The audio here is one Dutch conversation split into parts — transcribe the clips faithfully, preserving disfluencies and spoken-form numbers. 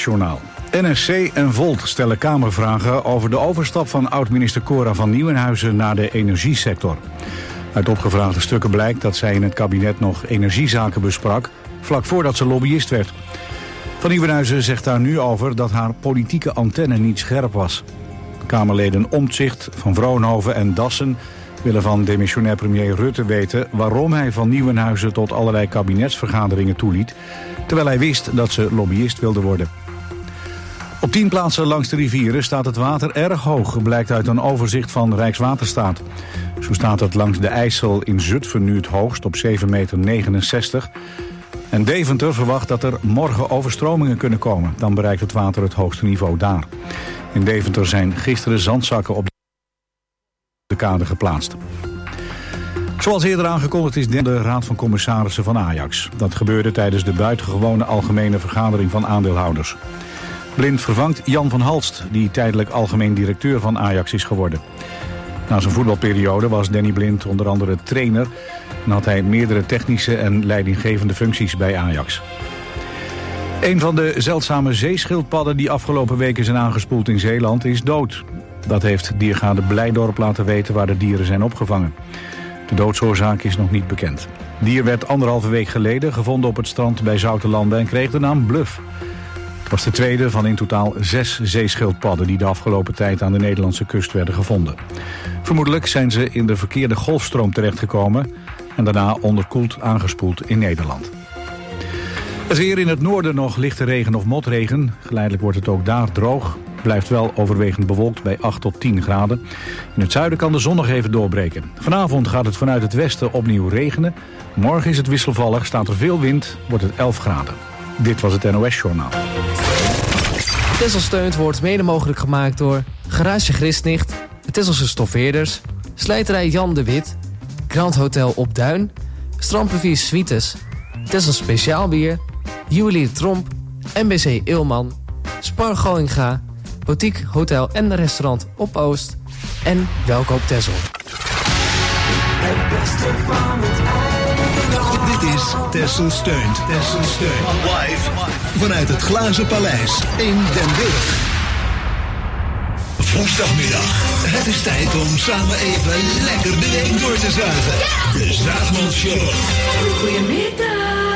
S-journaal. N S C en Volt stellen Kamervragen over de overstap van oud-minister Cora van Nieuwenhuizen naar de energiesector. Uit opgevraagde stukken blijkt dat zij in het kabinet nog energiezaken besprak, vlak voordat ze lobbyist werd. Van Nieuwenhuizen zegt daar nu over dat haar politieke antenne niet scherp was. Kamerleden Omtzigt, Van Vroonhoven en Dassen willen van demissionair premier Rutte weten waarom hij Van Nieuwenhuizen tot allerlei kabinetsvergaderingen toeliet, terwijl hij wist dat ze lobbyist wilde worden. Op tien plaatsen langs de rivieren staat het water erg hoog, blijkt uit een overzicht van Rijkswaterstaat. Zo staat het langs de IJssel in Zutphen nu het hoogst op zeven komma negenenzestig meter. En Deventer verwacht dat er morgen overstromingen kunnen komen. Dan bereikt het water het hoogste niveau daar. In Deventer zijn gisteren zandzakken op de kade geplaatst. Zoals eerder aangekondigd is de Raad van Commissarissen van Ajax. Dat gebeurde tijdens de buitengewone algemene vergadering van aandeelhouders. Blind vervangt Jan van Halst, die tijdelijk algemeen directeur van Ajax is geworden. Na zijn voetbalperiode was Danny Blind onder andere trainer en had hij meerdere technische en leidinggevende functies bij Ajax. Een van de zeldzame zeeschildpadden die afgelopen weken zijn aangespoeld in Zeeland is dood. Dat heeft diergaarde Blijdorp laten weten waar de dieren zijn opgevangen. De doodsoorzaak is nog niet bekend. Het dier werd anderhalve week geleden gevonden op het strand bij Zoutelanden en kreeg de naam Bluff. Het was de tweede van in totaal zes zeeschildpadden die de afgelopen tijd aan de Nederlandse kust werden gevonden. Vermoedelijk zijn ze in de verkeerde golfstroom terechtgekomen en daarna onderkoeld aangespoeld in Nederland. Het weer in het noorden nog lichte regen of motregen. Geleidelijk wordt het ook daar droog. Blijft wel overwegend bewolkt bij acht tot tien graden. In het zuiden kan de zon nog even doorbreken. Vanavond gaat het vanuit het westen opnieuw regenen. Morgen is het wisselvallig, staat er veel wind, wordt het elf graden. Dit was het N O S-journaal. Texel Steunt wordt mede mogelijk gemaakt door Garage Grisnicht, de Tesselse Stoffeerders, Slijterij Jan de Wit, Grand Hotel Op Duin, Strandplevier Suites, Texel Speciaalbier, Juwelier Tromp, M B C Eelman, Spar Goinga, Boutique Hotel en Restaurant Op Oost en Welkoop Texel. Het beste van het eiland. Dit is Texel Steunt. Texel Steunt. Live vanuit het Glazen Paleis in Den Burg. Woensdagmiddag. Het is tijd om samen even lekker de week door te zuigen. De Zaagmans Show. Goedemiddag.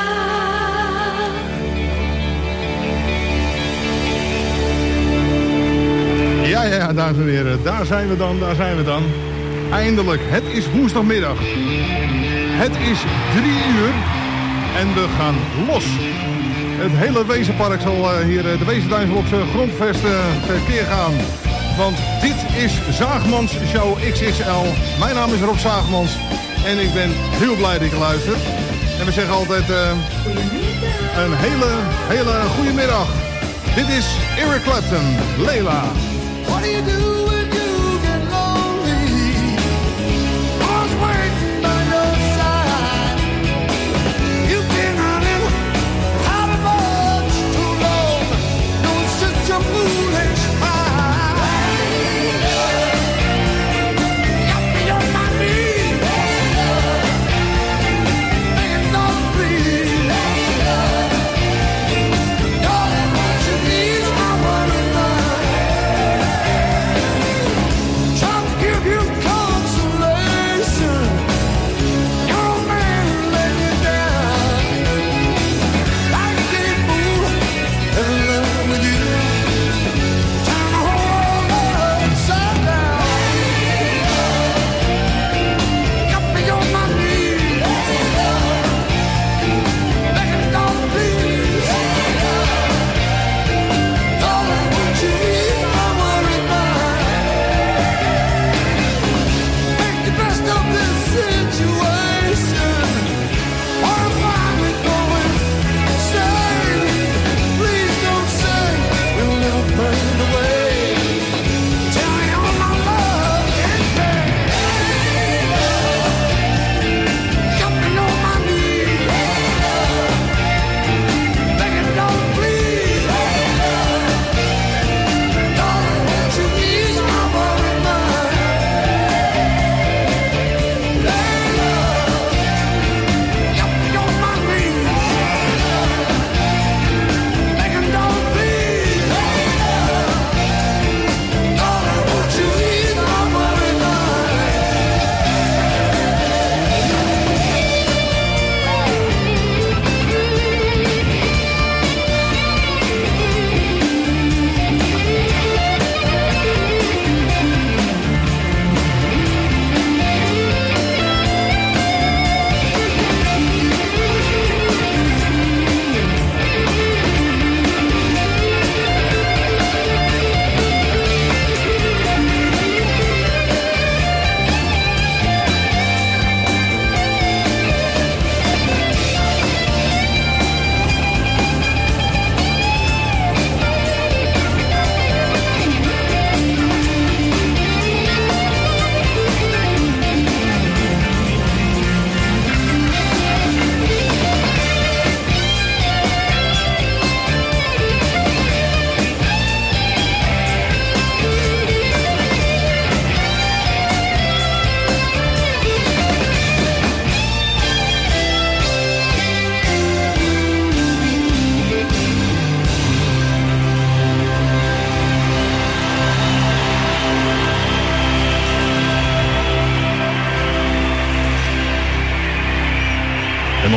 Ja, ja, ja, dames en heren, daar zijn we dan, daar zijn we dan. Eindelijk, het is woensdagmiddag. Het is drie uur en we gaan los. Het hele Wezenpark zal uh, hier, uh, de Wezentuin zal op zijn grondvest uh, tekeer gaan. Want dit is Zaagmans Show X X L. Mijn naam is Rob Zaagmans en ik ben heel blij dat je luistert. En we zeggen altijd uh, een hele, hele goede middag. Dit is Eric Clapton, Layla. What do you do when you get lonely? Always waiting by your side. You've been running out of much too long. No, it's just your foolish mind. Got me on my knees, begging don't please. Darling, what you need is my one and mine.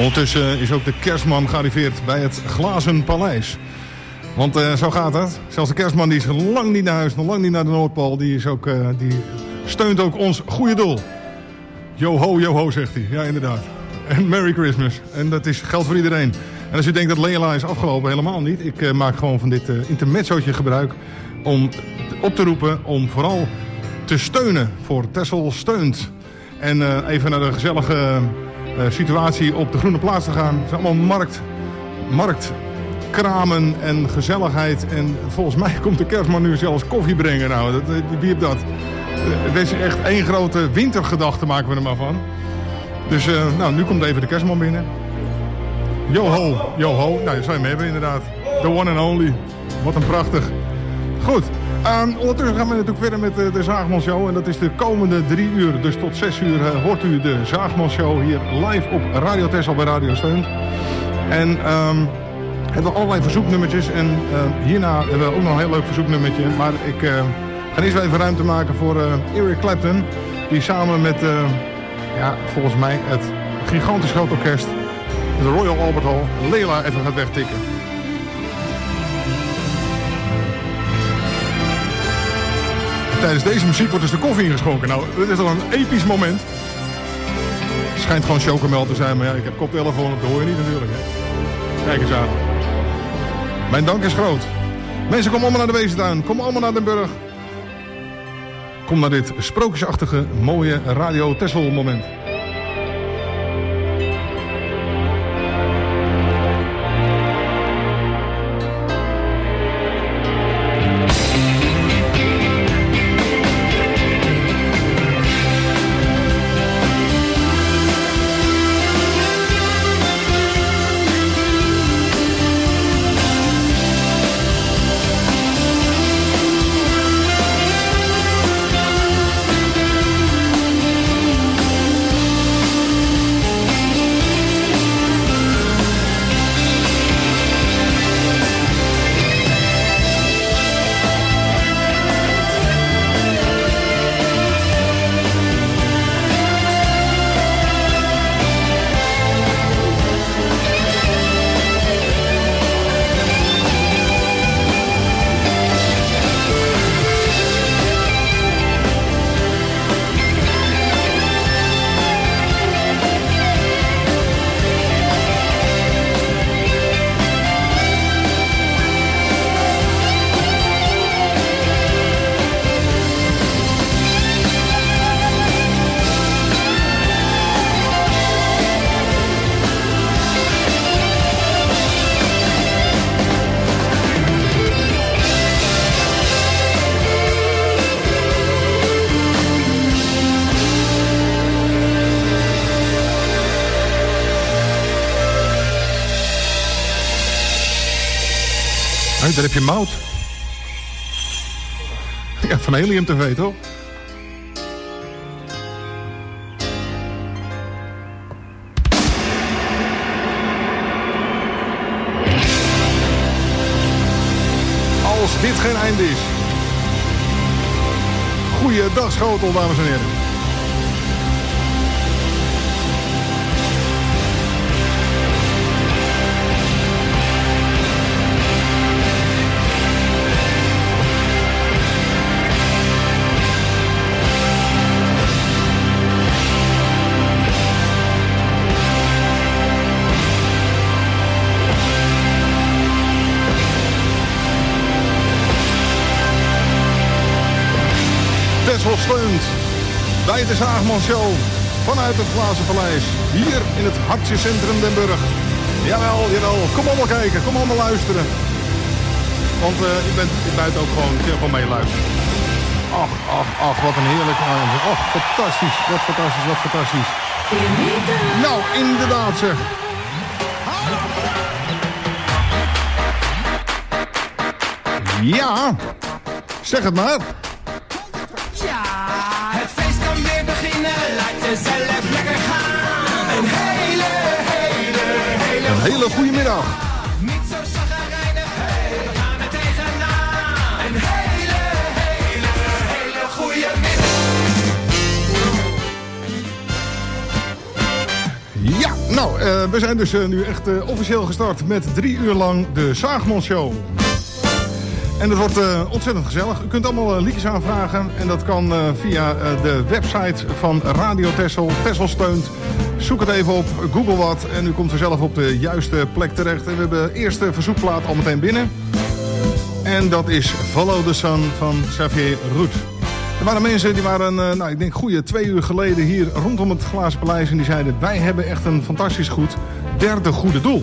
Ondertussen is ook de kerstman gearriveerd bij het Glazen Paleis. Want uh, zo gaat het. Zelfs de kerstman die is lang niet naar huis, nog lang niet naar de Noordpool. Die, is ook, uh, die steunt ook ons goede doel. Yo ho, yo ho, zegt hij. Ja, inderdaad. En Merry Christmas. En dat is geld voor iedereen. En als u denkt dat Leila is afgelopen, helemaal niet. Ik uh, maak gewoon van dit uh, intermezzootje gebruik om op te roepen om vooral te steunen voor Texel Steunt. En uh, even naar de gezellige uh, situatie op de Groene Plaats te gaan. Het is allemaal markt, marktkramen en gezelligheid. En volgens mij komt de kerstman nu zelfs koffie brengen. Nou, dat, wie heeft dat? Het is echt één grote wintergedachte, maken we er maar van. Dus uh, nou, nu komt even de kerstman binnen. Yo ho, yo ho. Nou, dat zou je hem hebben inderdaad. The one and only. Wat een prachtig. Goed. Um, ondertussen gaan we natuurlijk verder met uh, de Zaagman Show. En dat is de komende drie uur. Dus tot zes uur uh, hoort u de Zaagman Show hier live op Radio Texel bij Radio Steunt. En um, hebben we allerlei verzoeknummertjes. En uh, hierna hebben we ook nog een heel leuk verzoeknummertje. Maar ik uh, ga eerst even ruimte maken voor uh, Eric Clapton. Die samen met, uh, ja, volgens mij het gigantisch groot orkest, de Royal Albert Hall, Leila even gaat wegtikken. Tijdens deze muziek wordt dus de koffie ingeschonken. Nou, dit is toch een episch moment. Het schijnt gewoon chocomel te zijn, maar ja, ik heb koptelefoon op, dat hoor je niet natuurlijk. Hè. Kijk eens aan. Mijn dank is groot. Mensen, kom allemaal naar de Wezentuin. Kom allemaal naar Den Burg. Kom naar dit sprookjesachtige, mooie Radio Texel moment. Daar heb je Mout. Ja, van Helium T V, toch? Als dit geen einde is. Goeiedag, Schotel, dames en heren. Texel Steunt bij de Zaagman Show vanuit het Glazen Paleis hier in het hartjecentrum Den Burg. Jawel, jawel, kom allemaal kijken, kom allemaal luisteren. Want uh, ik, ben, ik buiten ook gewoon, ik wil gewoon meeluisteren. Ach, ach, ach, wat een heerlijk avond. Ach, fantastisch, wat fantastisch, wat fantastisch. Nou, inderdaad zeg. Ja, zeg het maar. Het feest kan weer beginnen, laat jezelf lekker gaan. Een hele, hele, hele... Een hele goede middag. Niet zo chagrijnig, hey, we gaan er tegenaan. Een hele, hele, hele goede middag. Ja, Nou, uh, we zijn dus uh, nu echt uh, officieel gestart met drie uur lang de Zaagman Show. En het wordt uh, ontzettend gezellig. U kunt allemaal uh, liedjes aanvragen. En dat kan uh, via uh, de website van Radio Texel. Texel steunt. Zoek het even op, google wat. En u komt vanzelf op de juiste plek terecht. En we hebben de eerste verzoekplaat al meteen binnen. En dat is Follow the Sun van Xavier Roet. Er waren mensen die waren, uh, nou, ik denk goede twee uur geleden hier rondom het Glazen Paleis. En die zeiden, wij hebben echt een fantastisch goed derde goede doel.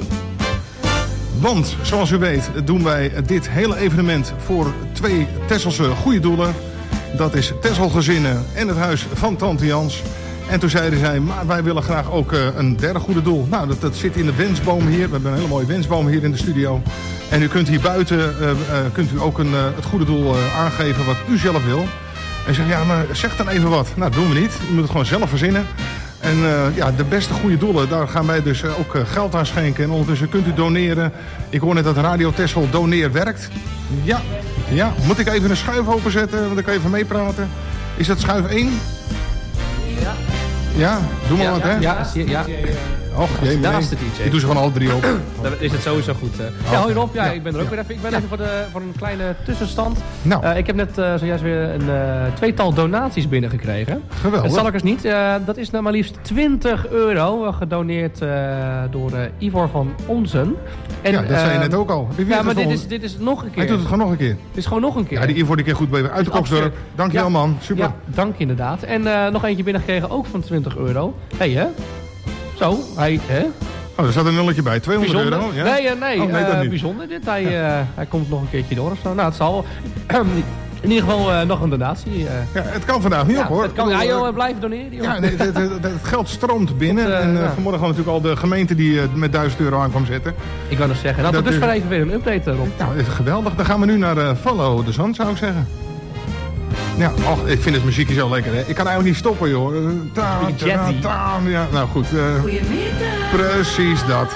Want, zoals u weet, doen wij dit hele evenement voor twee Tesselse goede doelen. Dat is Tesselgezinnen en het huis van Tante Jans. En toen zeiden zij, maar wij willen graag ook uh, een derde goede doel. Nou, dat, dat zit in de wensboom hier. We hebben een hele mooie wensboom hier in de studio. En u kunt hier buiten uh, uh, kunt u ook een, uh, het goede doel uh, aangeven wat u zelf wil. En zeg, ja, maar zeg dan even wat. Nou, dat doen we niet. U moet het gewoon zelf verzinnen. En uh, ja, de beste goede doelen, daar gaan wij dus uh, ook uh, geld aan schenken. En ondertussen kunt u doneren. Ik hoor net dat Radio Texel Doneer werkt. Ja, ja. Moet ik even een schuif openzetten, want dan kan je even meepraten. Is dat schuif één? Ja. Ja, doe maar ja, wat, ja, hè? Ja, ja. Och, jee, Daar nee. is de D J. Ik doe ze gewoon alle drie op. Dan is het sowieso goed. Uh. Ja, hoi Rob. Ja, ik ben er ook weer even. Ik ben even voor, de, voor een kleine tussenstand. Nou. Uh, ik heb net uh, zojuist weer een uh, tweetal donaties binnengekregen. Geweldig. Het zal ik eens niet. Uh, dat is nou maar liefst twintig euro. Uh, gedoneerd uh, door uh, Ivor van Onsen. En, ja, dat zei je uh, net ook al. Wie Ja, het maar dit vol- is, dit is nog een keer. Hij doet het gewoon nog een keer. Dit is gewoon nog een keer. Ja, die Ivo die keer goed bij uit de Koksdorp. Dankjewel, Ja. man. Super. Ja, dank inderdaad. En uh, nog eentje binnengekregen, ook van twintig euro. Hé, hey, hè? Zo, hij, hè? Oh, er staat een nulletje bij. tweehonderd Bijzonder. euro. Ja? Nee, uh, nee, Oh, nee, dat uh, niet. bijzonder dit. Hij, uh, hij komt nog een keertje door of zo. Nou, het zal. In ieder geval uh, nog een donatie. Uh. Ja, het kan vandaag niet Ja, op, hoor. het kan. Ik bedoel, Ja, joh, uh, blijven doneren. Joh. Ja, nee, het, het, het, het geld stroomt binnen. Dat, uh, en uh, ja. vanmorgen hadden natuurlijk al de gemeente die uh, met duizend euro aan kwam zetten. Ik wou nog zeggen. Nou, Dat tot dus is- maar even weer een update erop. Nou, het is geweldig. Dan gaan we nu naar uh, Follow the Sun, zou ik zeggen. Ja, och, ik vind het muziekje zo lekker, hè. Ik kan eigenlijk niet stoppen, joh. Uh, ta, ta, Jazzy. ta, ja, nou goed. Uh, Goedemiddag. precies dat.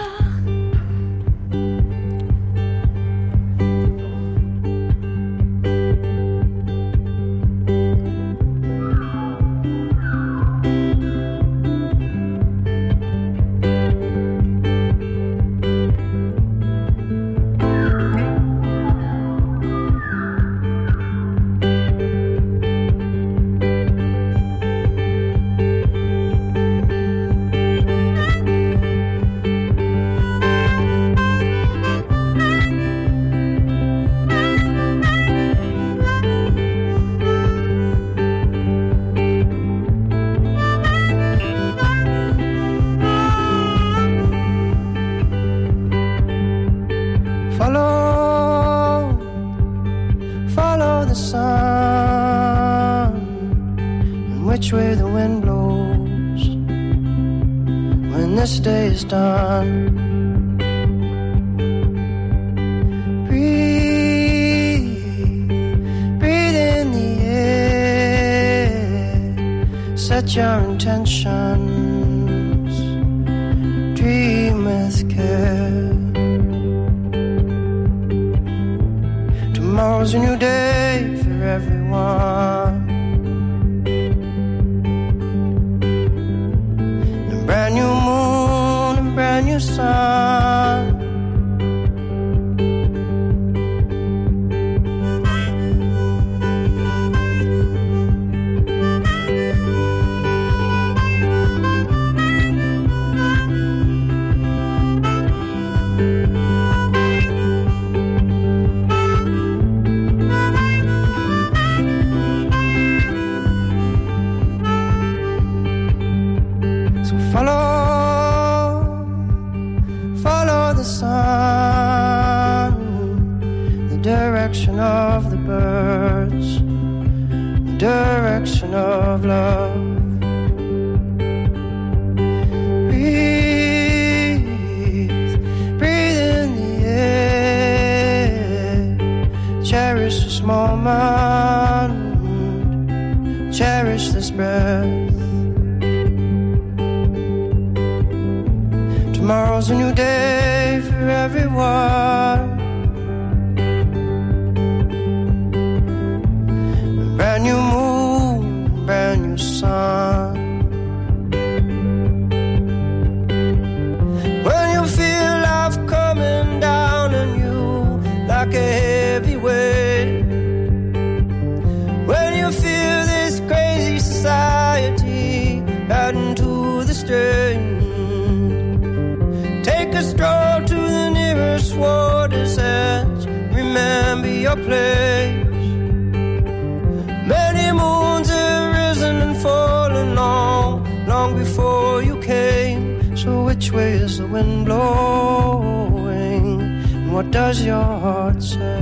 Follow, follow the sun, and which way the wind blows when this day is done. Breathe, breathe in the air, set your intentions, dream with care. Tomorrow's a new day for everyone. A brand new moon, a brand new sun. So follow, follow the sun, the direction of the birds, the direction of love. Breathe, breathe in the air, cherish this moment, cherish this breath. Tomorrow's a new day for everyone. A brand new moon, brand new sun. heavy weight. When you feel this crazy society adding to the strain, take a stroll to the nearest water's edge. Remember your place. Many moons have risen and fallen long, long before you came. So which way is the wind blowing? And what does your heart say?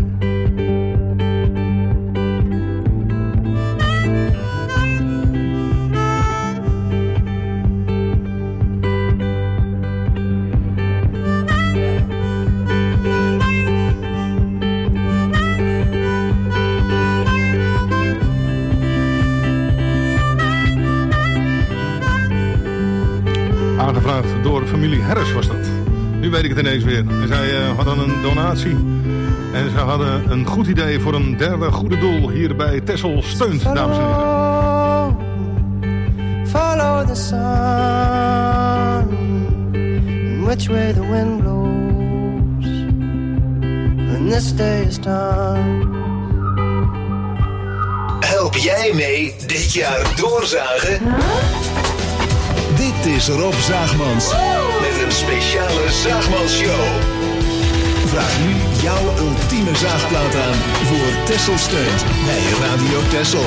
Aangevraagd door familie Harris was dat. Nu weet ik het ineens weer. En zij uh, hadden een donatie. En ze hadden een goed idee voor een derde goede doel hier bij Texel Steunt, dames en heren. Follow the sun, and which way the wind blows, when this day is done. Help jij mee dit jaar doorzagen? Dit is Rob Zaagmans met een speciale Zaagmans-show. Vraag nu jouw ultieme zaagplaat aan voor Texel Steunt bij Radio Texel.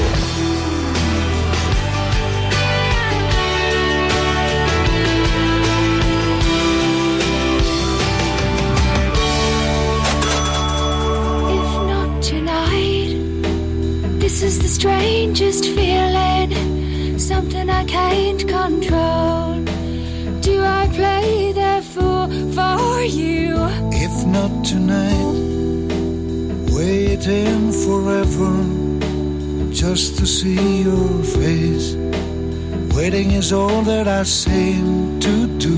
If not tonight, this is the strangest feeling. Something I can't control. Do I play the fool for you? If not tonight, waiting forever just to see your face. Waiting is all that I seem to do.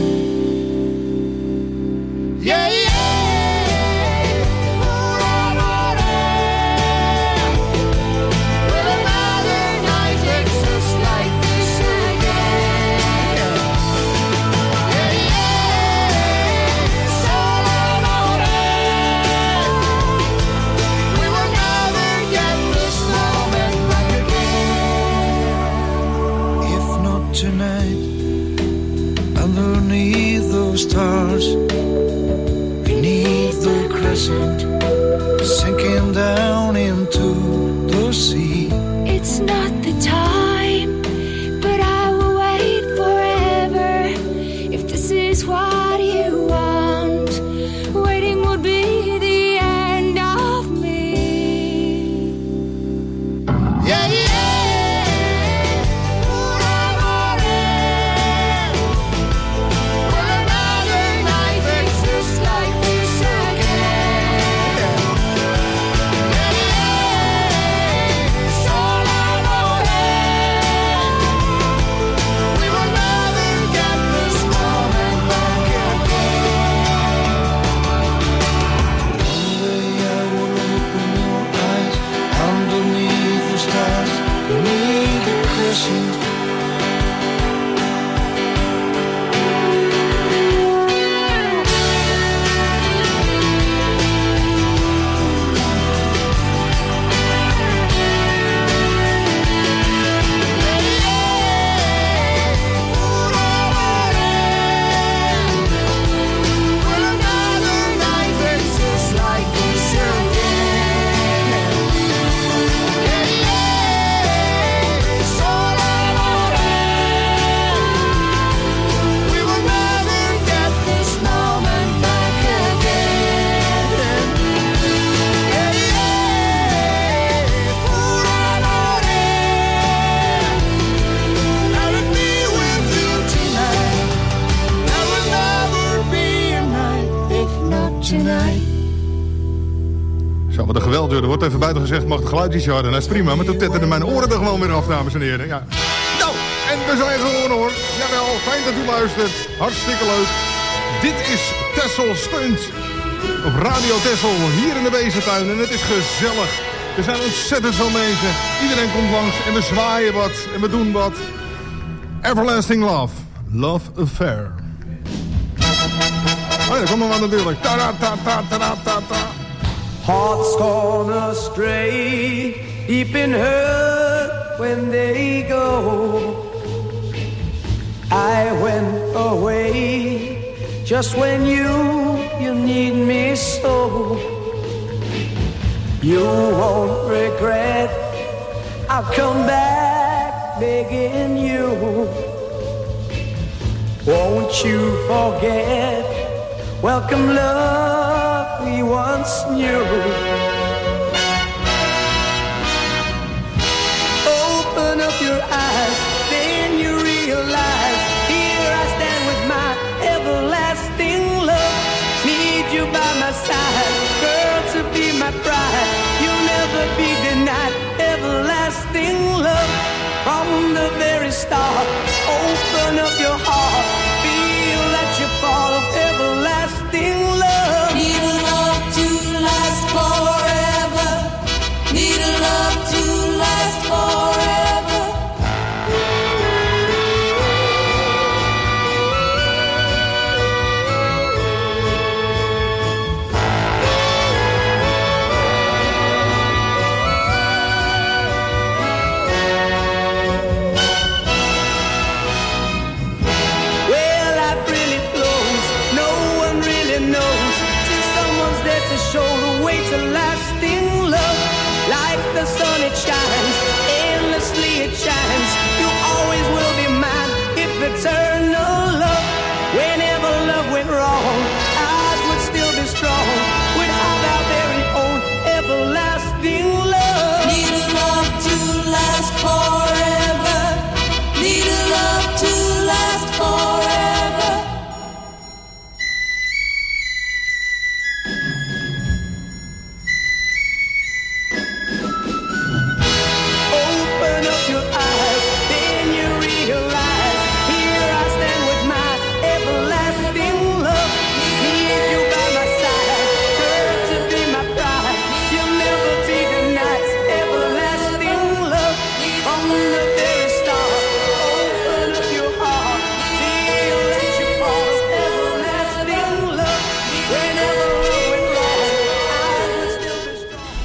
Yeah, yeah. Tonight, underneath those stars, beneath the crescent, sinking down into the sea. It's not the time, but I will wait forever. If this is what you want, waiting would be the end of me. Yeah, yeah. Wat een geweld, er wordt even buiten gezegd, mag het geluid iets harder. Dat is prima, maar toen tetterden mijn oren er gewoon weer af, dames en heren. Ja. Nou, en we zijn gewoon hoor. Jawel, fijn dat u luistert. Hartstikke leuk. Dit is Texel Steunt. Op Radio Texel, hier in de Bezentuin. En het is gezellig. Er zijn ontzettend veel mensen. Iedereen komt langs en we zwaaien wat. En we doen wat. Everlasting Love. Love Affair. Oh ja, dat komt nog wel natuurlijk. Ta-da-ta-ta-ta-ta-ta. Hearts gone astray, deep in hurt when they go. I went away just when you, you need me so. You won't regret, I'll come back begging you. Won't you forget, welcome love we once knew. Open up your eyes, then you realize, here I stand with my everlasting love. Need you by my side, girl, to be my bride. You'll never be denied everlasting love. From the very start, open up your heart, feel that you fall of everlasting love. Need a love to last forever. Need a love to last forever. Well, life really flows, no one really knows, till someone's there to show the way to lasting love. Like the sun it shines, endlessly it shines. You always will be mine, if eternal love. Whenever love went wrong, ours would still be strong. We'd have our very own everlasting love. Need a love to last forever. Need a love to last forever. Open up your eyes, then you realize, here I stand with my everlasting love. Need you by my side, girl, to be my bride. You'll never be denied everlasting love. From the very start, open up your heart, feel that you fall everlasting love. Whenever love went wrong, I would still be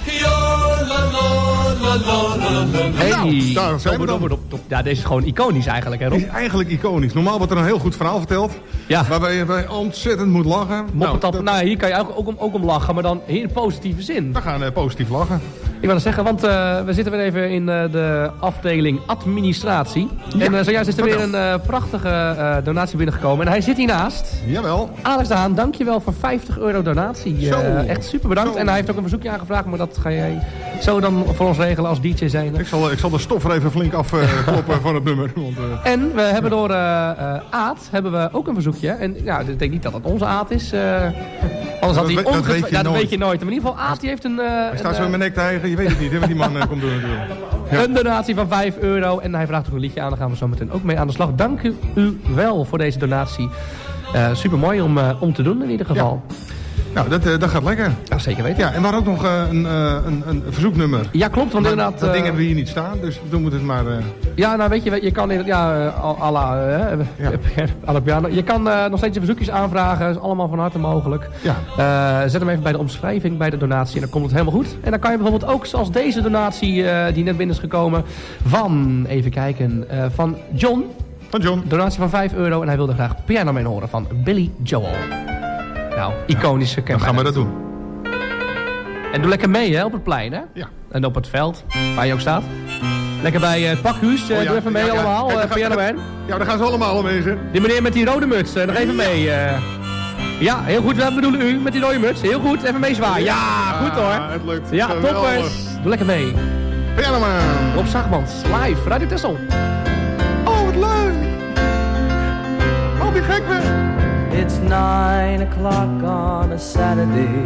strong. Hey, Nou, daar zijn we dan. Dop, dop, dop. Ja, deze is gewoon iconisch eigenlijk, hè Rob? Die is eigenlijk iconisch. Normaal wordt er een heel goed verhaal verteld. Ja. Waarbij je bij ontzettend moet lachen. Moppetap, dat- nou, hier kan je ook, ook, om, ook om lachen, maar dan in positieve zin. we gaan eh, positief lachen. Ik wil het zeggen, want uh, we zitten weer even in uh, de afdeling administratie. Ja, en uh, zojuist is er vertel. weer een uh, prachtige uh, donatie binnengekomen. En hij zit hiernaast. Jawel. Alex de Haan, dankjewel voor vijftig euro donatie. Uh, Zo. echt super bedankt. Zo. En hij heeft ook een verzoekje aangevraagd, maar dat ga jij zo dan voor ons regelen als D J zijn. Ik zal, ik zal de stof er even flink afkloppen van het nummer. Want, eh, En we hebben door uh, uh, Aad hebben we ook een verzoekje. En ja, ik denk niet dat het onze Aad is. Uh, anders had Dat hij we- dat ongetwijfeld... weet je Ja, dat nooit. weet je nooit. Maar in ieder geval, Aad die heeft een... Uh, hij staat een, zo in uh, mijn nek te hijgen. Je weet het niet. hè, wat die man eh, komt doen natuurlijk. Ja. Een donatie van vijf euro. En hij vraagt ook een liedje aan. Daar gaan we zo meteen ook mee aan de slag. Dank u, u wel voor deze donatie. Uh, super mooi om, uh, om te doen in ieder geval. Nou, dat, eh, dat gaat lekker. Ja, zeker weten. Ja, en we hadden ook nog eh, een, eh, een, een verzoeknummer. Ja, klopt. Want Maar inderdaad... dat uh, ding hebben we hier niet staan. Dus doen we het maar... eh, Ja, nou weet je, je kan in- ja, uh, à la, uh, Ja. à la piano. Je kan uh, nog steeds je verzoekjes aanvragen. Dat is allemaal van harte mogelijk. Ja. Uh, zet hem even bij de omschrijving, bij de donatie. En dan komt het helemaal goed. En dan kan je bijvoorbeeld ook, zoals deze donatie uh, die net binnen is gekomen. Van, even kijken, uh, van John. Van John. Donatie van vijf euro. En hij wilde graag Piano Man horen van Billy Joel. Nou, iconische Dan kenmerk. gaan we dat doen. En doe lekker mee hè, op het plein hè. Ja. En op het veld, waar je ook staat. Lekker bij uh, het pakhuis, uh, Oh ja, doe even mee ja, ja. allemaal, Kijk, uh, dan ga- Piano Man. Ja, daar gaan ze allemaal om mee, zeg. Die meneer met die rode muts, uh, nog even mee. uh. Ja, heel goed, wat bedoelen u met die rode muts? Heel goed, even mee zwaaien. Ja, goed hoor. Ah, het lukt. Ja, Geweldig. toppers. Doe lekker mee. Piano Man. Rob Zagmans, live, Radio Texel. Oh, wat leuk. Oh, die gek weg. It's nine o'clock on a Saturday.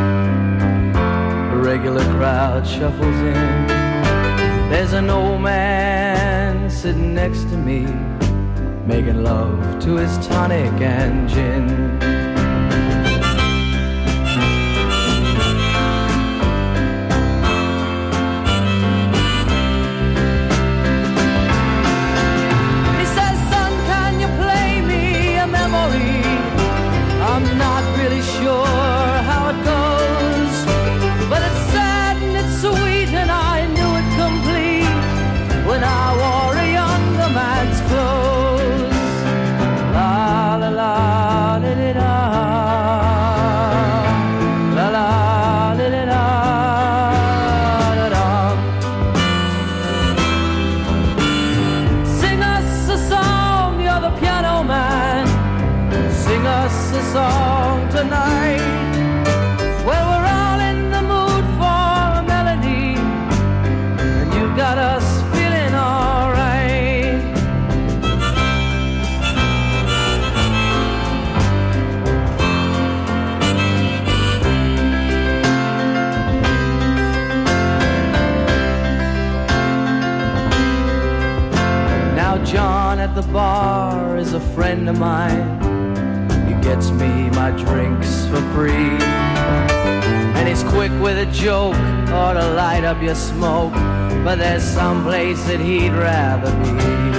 A regular crowd shuffles in. There's an old man sitting next to me, making love to his tonic and gin. He says, son, can you play me a memory? I'm not really sure how it goes. bar is a friend of mine. He gets me my drinks for free. And he's quick with a joke or to light up your smoke. But there's some place that he'd rather be.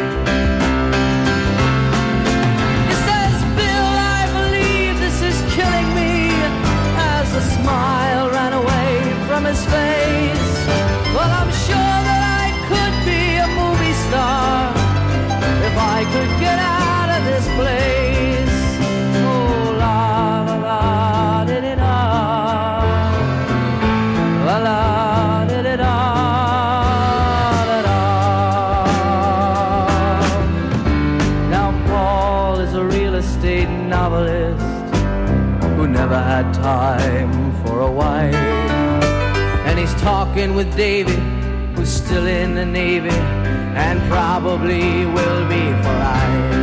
He says, Bill, I believe this is killing me. As a smile ran away from his face. Well, I'm sure that I could be a movie star if I could get out of this place. Oh, la la la, did it all. La la, did it all, did it all. Now Paul is a real estate novelist who never had time for a wife. And he's talking with David, who's still in the Navy, and probably will be for life.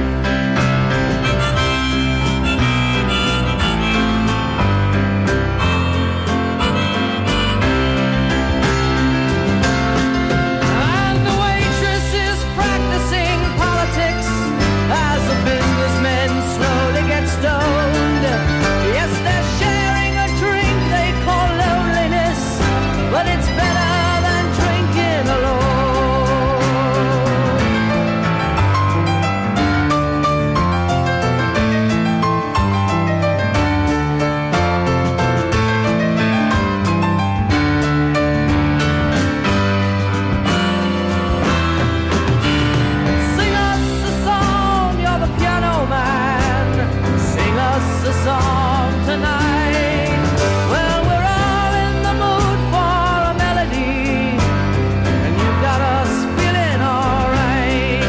And the waitress is practicing politics as the businessmen slowly get stoned. Yes, they're sharing a drink they call loneliness, but it's better than drinking alone. Sing us a song, you're the piano man. Sing us a song tonight. Well, we're all in the mood for a melody, and you got us feeling alright.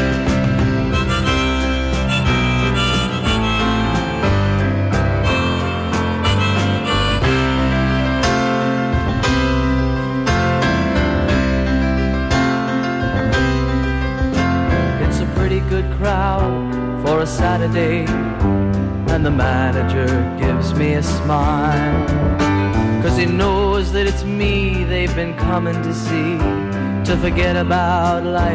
It's a pretty good crowd for a Saturday, and the manager gives me a smile, 'cause he knows that it's me they've been coming to see, to forget about life.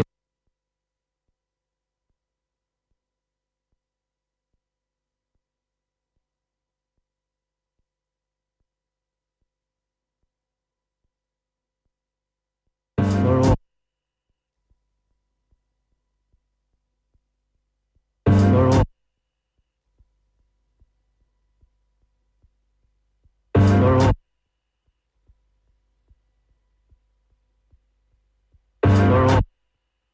For all, for all, for all, for all.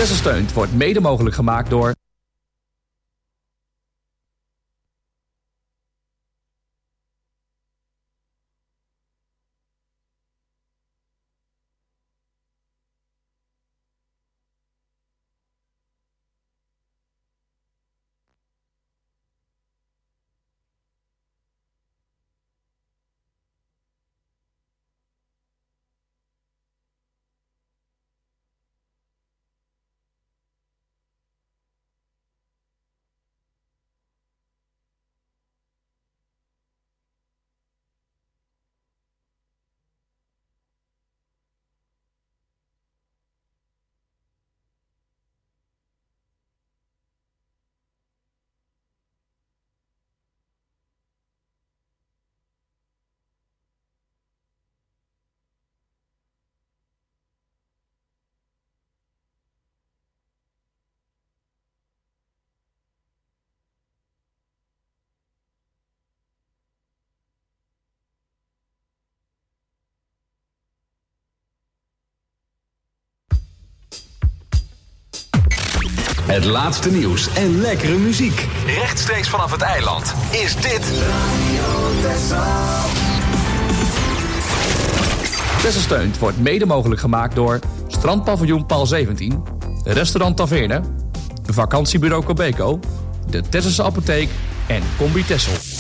Texel Steunt wordt mede mogelijk gemaakt door... Het laatste nieuws en lekkere muziek. Rechtstreeks vanaf het eiland is dit... Texel Steunt wordt mede mogelijk gemaakt door... Strandpaviljoen Paul zeventien... Restaurant Taverne... Vakantiebureau Cobeco... De Tesselse Apotheek en Combi Texel.